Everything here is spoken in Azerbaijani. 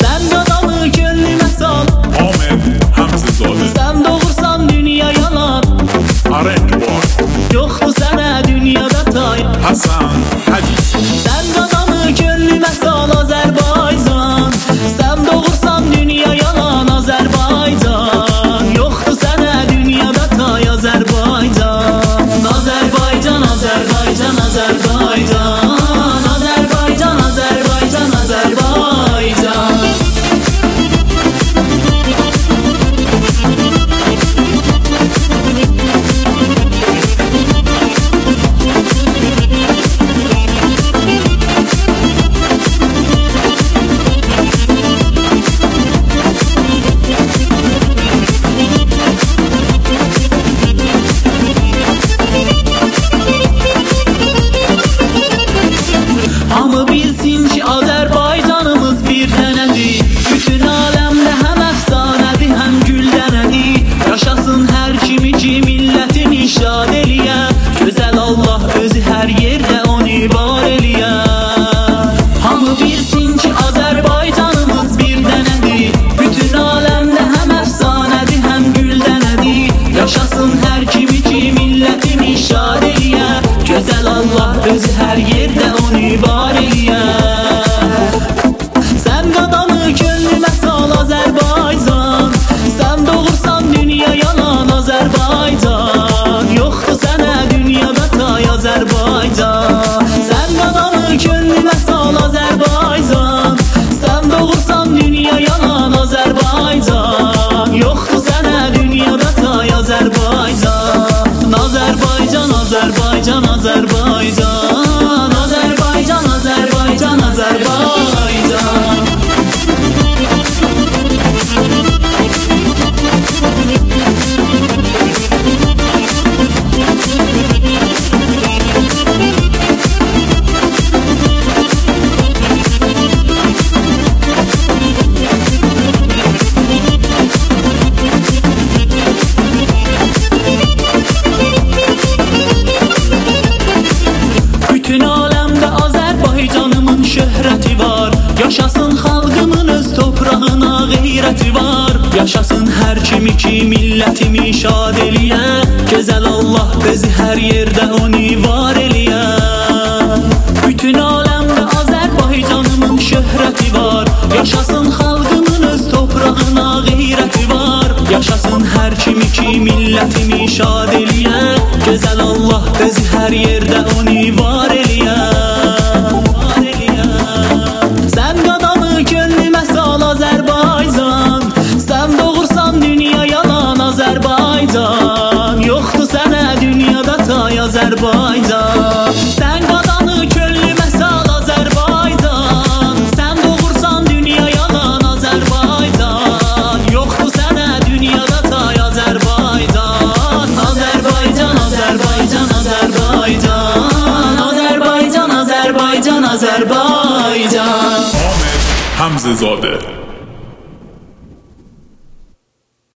Sen adamı gönlüme sal. Ahmet Hamzazadə. Sen doğursan dünya yalan. Arenk var. Yoktu sana dünyada tay. Hasan Hacı. Sen adamı gönlüme sal Azerbaycan. Sen doğursan dünya yalan Azerbaycan. Yoktu sana dünyada tay Azerbaycan. Azerbaycan, Azerbaycan, Azerbaycan. Azerbaycan, Azerbaycan, Azerbaycan. Hamı bilsin ki Azerbaycanımız bir dənədir. Bütün aləmdə həm əfsanədir, həm gül dənədir. Yaşasın hər kimi ki millətini şad eləyə. Gözəl Allah özü hər yerdə onu var eləyə. Hamı bilsin ki Azerbaycanımız bir dənədir. Bütün aləmdə həm əfsanədir, həm gül dənədir. Yaşasın hər kimi ki millətini şad eləyə. Gözəl Allah özü hər yerdə onu var eləyə. Sən qadamı gönlümə sal Azərbaycan. Sən doğursan dünya yalan Azərbaycan. Yoxdur sənə dünyada tay Azərbaycan. Sən qadamı gönlümə sal Azərbaycan. Sən doğursan dünya yalan Azərbaycan. Yoxdur sənə dünyada tay Azərbaycan. Azerbaycan, Azerbaycan, Azerbaycan. Azerbaycan, Azerbaycan, Azerbaycan. Bütün aləmdə Azərbaycanımın şöhrəti var. Yaşasın xalqımın öz toprağına qeyrəti var. Yaşasın hər kimi ki millətimi şad eləyə. Gözəl Allah özü hər yerdə onu var eləyə. Bütün aləmdə Azərbaycanımın şöhrəti var. Yaşasın xalqımın öz toprağına qeyrəti var. Yaşasın hər kimi ki millətimi şad eləyə. Gözəl Allah özü hər yerdə onu var eləyə. Sən qadamı gönlümə sal Azərbaycan. Sən doğursan dünya yalan Azərbaycan. Yoxdur sənə dünyada tay Azərbaycan. Sən qadamı gönlümə sal Azərbaycan. Sən doğursan dünya yalan Azərbaycan. Yoxdur sənə dünyada tay Azərbaycan. Azərbaycan, Azərbaycan, Azərbaycan. Azərbaycan, Azərbaycan, Azərbaycan. Ahmet Hamzazadə.